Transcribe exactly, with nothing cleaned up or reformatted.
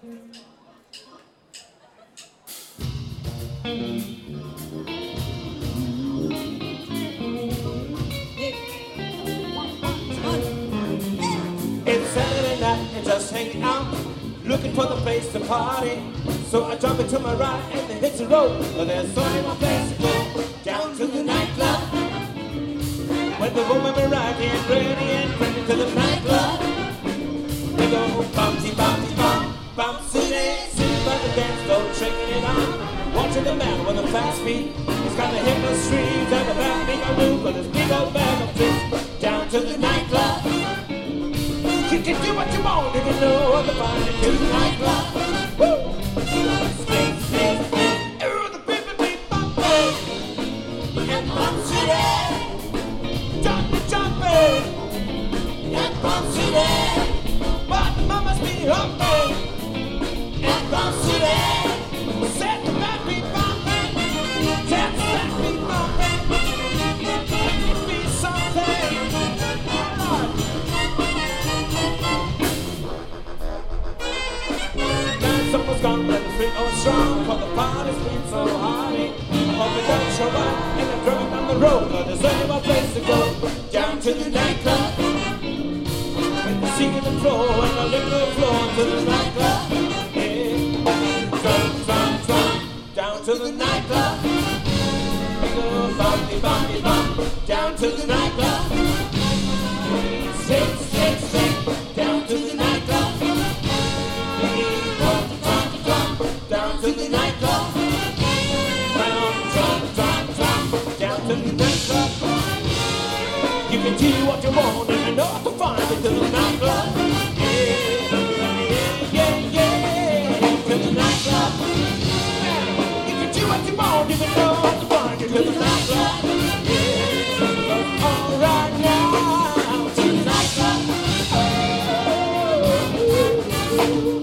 It's Saturday night and just hanging out, looking for the place to party. So I jump into my ride and then hit the road, but there's only one place to go, down to the nightclub. When the woman be riding, ready and ready to the nightclub. They go bumpty, bumpty, bump, bump, city, sitting by the dance floor, shaking it on. Watching the man with a fast beat, he's got the hip of streets and the back big old move with his big old bag of tricks, down to the nightclub. You can do what you want if you know what to find it to the nightclub. Woo! Swing, swing, swing. Oh, the people be bumping and bump city. Jumping, jumping and bump city. But mamas be humping and bump city. Set the man be bumping, set the man be bumping. It be something. Someone's gone and the street oh strong, cause the party's been so hardy. I hope it don't show up and I'm driving down the road, but there's only one place to go, down to the nightclub. With the seat in the floor and the liquor floor to the nightclub. Yeah, drum, drum, drum, down to the nightclub. Go bumpy, bumpy, bump, down to the nightclub. Shake, shake, shake, down to the nightclub. Down to the nightclub. Down, down, down, down, down to the nightclub. You can do what you want and you know how to find it to the nightclub. Yeah, yeah, yeah, yeah, to the nightclub. You can do what you want, you can know how to find it to the nightclub. Yeah, all right now, to the nightclub. Oh, oh, oh.